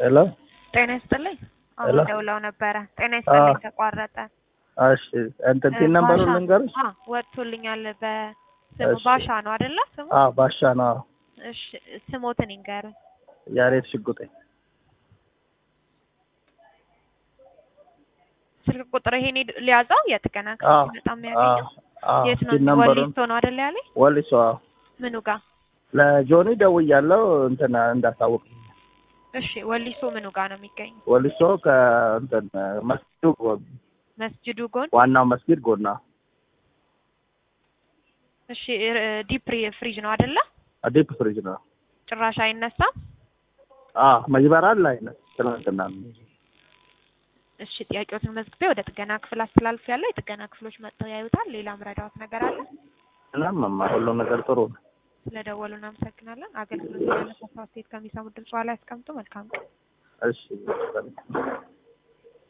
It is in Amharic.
Hello? ጤና ይስጥልኝ። አሁን Hello? ደውለው ነበረ። ጤና ይስጥልኝ ተቋረጠ። እሺ እንትን ቲን ነምበሩን ልንገርሽ? ወጥቶልኛል በስሙ ባሻ ነው አይደለ? ስሙ ባሻ ነው። እሺ ስሞትን ይንገሩኝ። ያሬድ ሽጉጤ። ስልክ ቁጥር ይሄን ሊያዛው የጥገና ክፍል በጣም ያገኘው የት ነው? ወሊሶ ነው አይደለ ያለኝ? ወሊሶ። ምኑ ጋር? ለጆኒ ደውያለሁ እንትን እንዳታውቅ። እሺ ወሊሶ ምኑ ጋር ነው የሚገኘው? ወሊሶ ከእንትን መስጂዱ ጎን ዋናው መስጊድ ጎና። እሺ ዲፕ ፍሪጅ ነው አይደለ? ዲፕ ፍሪጅ ነው። ጭራሽ አይነሳም? መጅበራል ላይ ነው ትናንትና። እሺ ጥያቄዎትን መዝግቤ ወደ ጥገና ክፍል አስተላልፌያለሁ። የጥገና ክፍሎች መጥተው ያዩታል። ሌላም ረዳት ነገር አለ? ሁሉ ነገር ጥሩ ነው። ስለደወሉ እናመሰግናለን። አገልግሎት ያለ ሰፋ ከሚሰሙ ድምጽ ላይ አስቀምጡ። መልካም ቀን። እሺ